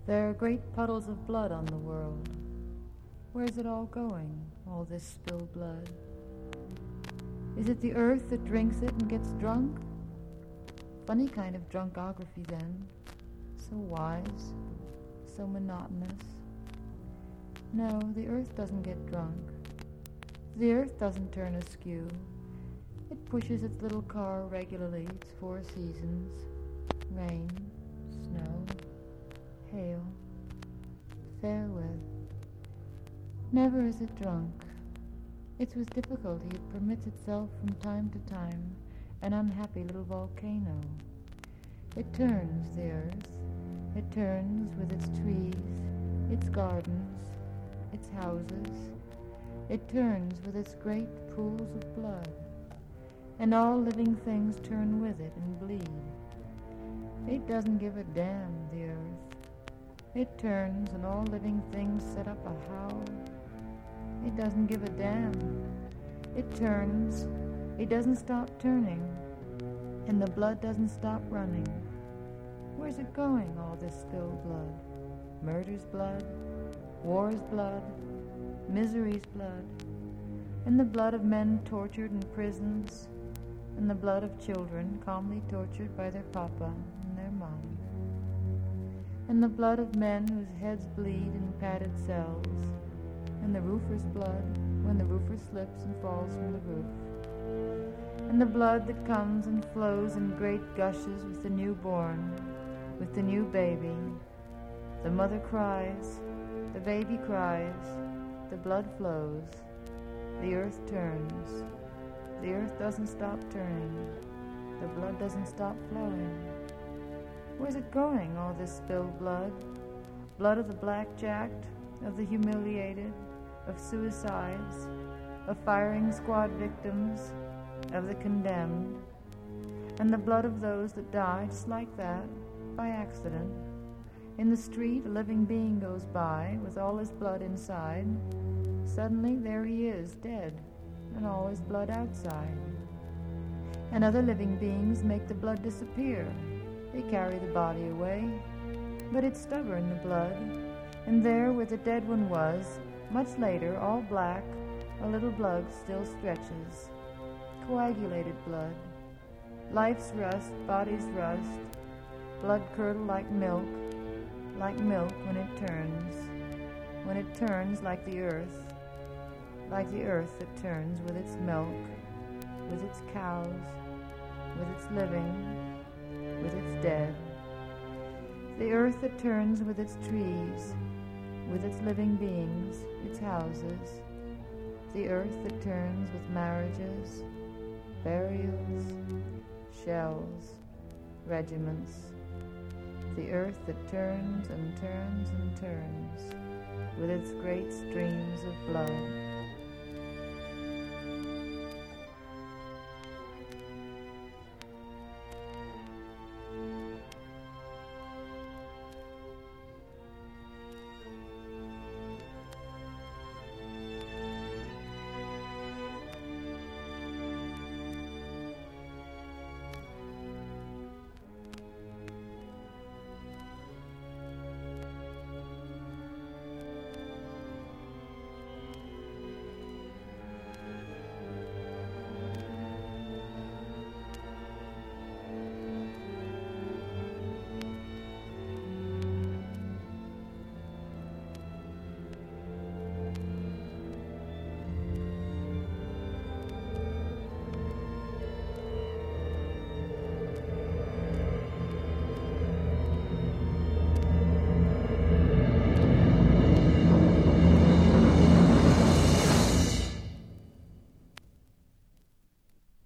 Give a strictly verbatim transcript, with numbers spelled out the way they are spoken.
There are great puddles of blood on the world. Where's it all going, all this spilled blood? Is it the earth that drinks it and gets drunk? Funny kind of drunkography then. So wise, so monotonous. No, the earth doesn't get drunk. The earth doesn't turn askew. It pushes its little car regularly, its four seasons. Rain, snow, hail, fair weather. Never is it drunk. It's with difficulty it permits itself from time to time an unhappy little volcano. It turns the earth. It turns with its trees, its gardens, its houses. It turns with its great pools of blood. And all living things turn with it and bleed. It doesn't give a damn, the earth. It turns and all living things set up a howl. It doesn't give a damn. It turns. It doesn't stop turning. And the blood doesn't stop running. Where's it going, all this spilled blood? Murder's blood, war's blood, misery's blood, and the blood of men tortured in prisons, and the blood of children calmly tortured by their papa and their mama, and the blood of men whose heads bleed in padded cells, and the roofer's blood when the roofer slips and falls from the roof, and the blood that comes and flows in great gushes with the newborn, with the new baby. The mother cries, the baby cries, the blood flows, the earth turns. The earth doesn't stop turning, the blood doesn't stop flowing. Where's it going, all this spilled blood? Blood of the blackjacked, of the humiliated, of suicides, of firing squad victims, of the condemned, and the blood of those that die just like that, by accident. In the street, a living being goes by with all his blood inside. Suddenly, there he is, dead, and all his blood outside. And other living beings make the blood disappear. They carry the body away. But it's stubborn, the blood, and there where the dead one was, much later, all black, a little blood still stretches. Coagulated blood. Life's rust, body's rust, blood curdle like milk, like milk when it turns, when it turns like the earth, like the earth that turns with its milk, with its cows, with its living, with its dead. The earth that turns with its trees, with its living beings, its houses. The earth that turns with marriages, burials, shells, regiments. The earth that turns and turns and turns with its great streams of blood.